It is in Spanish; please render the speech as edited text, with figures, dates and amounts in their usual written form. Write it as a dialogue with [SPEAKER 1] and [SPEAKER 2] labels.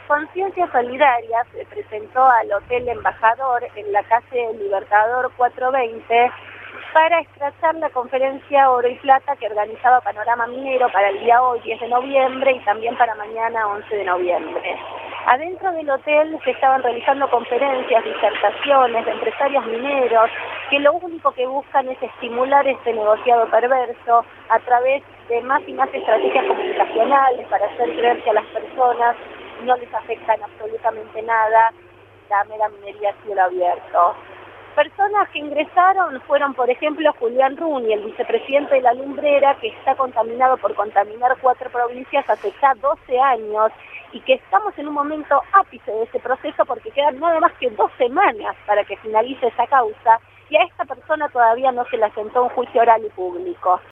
[SPEAKER 1] Conciencia Solidaria se presentó al Hotel Embajador en la calle Libertador 420 para estrechar la conferencia Oro y Plata que organizaba Panorama Minero para el día hoy, 10 de noviembre, y también para mañana, 11 de noviembre. Adentro del hotel se estaban realizando conferencias, disertaciones de empresarios mineros que lo único que buscan es estimular este negociado perverso a través de más y más estrategias comunicacionales para hacer creer que a las personas no les afectan absolutamente nada la mera minería a cielo abierto. Personas que ingresaron fueron, por ejemplo, Julián Runi, el vicepresidente de La Lumbrera, que está contaminado por contaminar 4 provincias hace ya 12 años y que estamos en un momento ápice de ese proceso porque quedan nada más que 2 semanas para que finalice esa causa y a esta persona todavía no se le asentó un juicio oral y público.